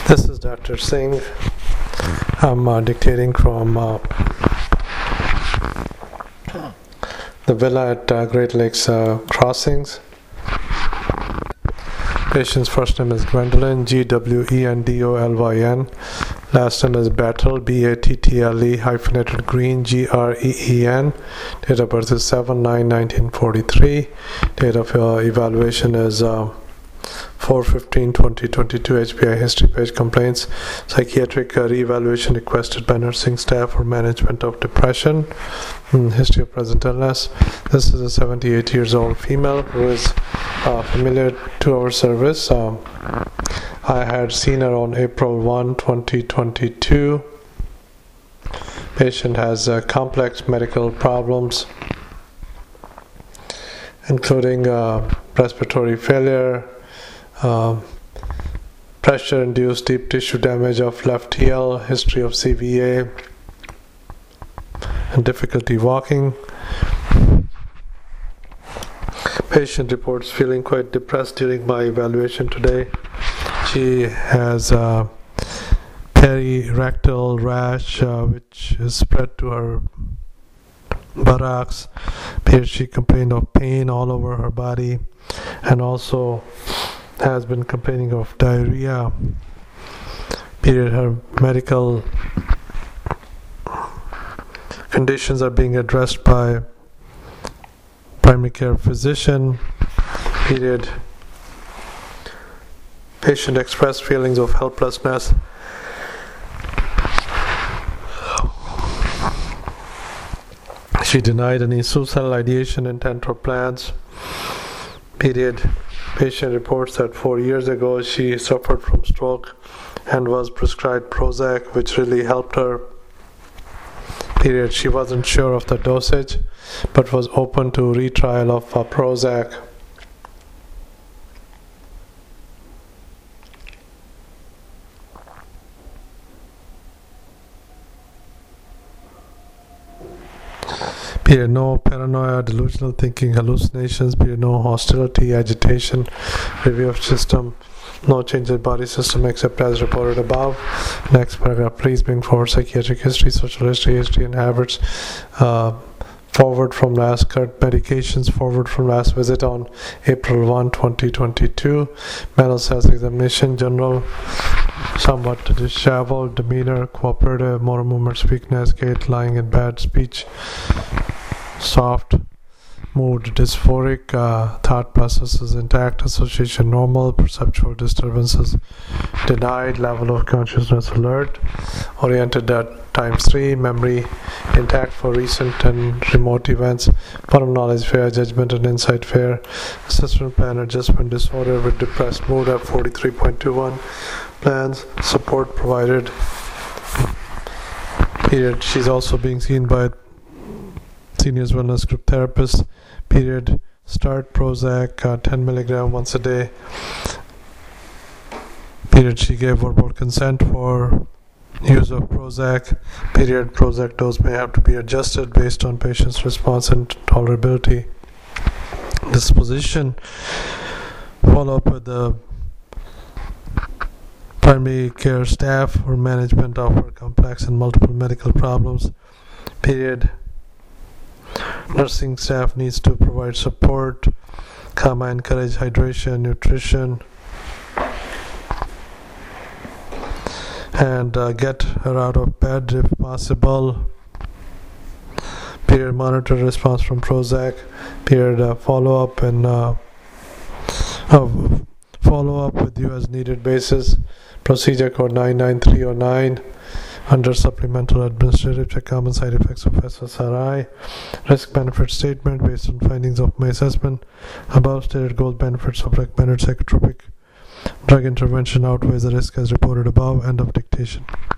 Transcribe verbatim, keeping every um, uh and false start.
This is Doctor Singh. I'm uh, dictating from uh, the villa at uh, Great Lakes uh, Crossings. Patient's first name is Gwendolyn, G W E N D O L Y N. Last name is Battle, B A T T L E hyphenated Green, G R E E N. Date of birth is seven nine nineteen forty-three. Date of uh, evaluation is uh, four fifteen twenty twenty-two. H B I history page complaints. Psychiatric uh, re-evaluation requested by nursing staff for management of depression. Mm, history of present illness. This is a seventy-eight years old female who is uh, familiar to our service. Um, I had seen her on April first, twenty twenty-two. Patient has uh, complex medical problems, including uh, respiratory failure, uh, pressure-induced deep tissue damage of left heel, history of C V A, and difficulty walking. Patient reports feeling quite depressed during my evaluation today. She has a perirectal rash uh, which is spread to her buttocks. She complained of pain all over her body and also has been complaining of diarrhea. Period. Her medical conditions are being addressed by primary care physician. Period. Patient expressed feelings of helplessness. She denied any suicidal ideation, intent, or plans. Period. Patient reports that four years ago she suffered from stroke and was prescribed Prozac, which really helped her. Period. She wasn't sure of the dosage, but was open to retrial of uh, Prozac. Period. No paranoia, delusional thinking, hallucinations. Period. No hostility, agitation, review of system. No change in body system except as reported above. Next paragraph. Please bring forward psychiatric history, social history, history and habits. Uh, forward from last current medications. Forward from last visit on April first, twenty twenty-two. Mental health examination. General, somewhat disheveled demeanor, cooperative, motor movements, weakness, gait, lying in bed, speech soft, mood dysphoric, uh, thought processes intact, association normal, perceptual disturbances denied, level of consciousness alert, oriented at times three, memory intact for recent and remote events, bottom knowledge fair, judgment and insight fair, assessment plan adjustment disorder with depressed mood at forty-three point two one, plans, support provided. Period. She's also being seen by Seniors Wellness Group therapist. Period. Start Prozac uh, ten milligram once a day. Period. She gave verbal consent for use of Prozac. Period. Prozac dose may have to be adjusted based on patient's response and tolerability. Disposition. Follow up with the primary care staff for management of her complex and multiple medical problems. Period. Nursing staff needs to provide support, comma, encourage hydration, nutrition, and uh, get her out of bed if possible. Period. Monitor response from Prozac. Period. Uh, follow up and uh, uh, follow up with you as needed basis. Procedure code nine nine three oh nine. Under supplemental administrative check, common side effects of S S R I. Risk benefit statement based on findings of my assessment. Above stated goal benefits of recommended psychotropic drug intervention outweighs the risk as reported above. End of dictation.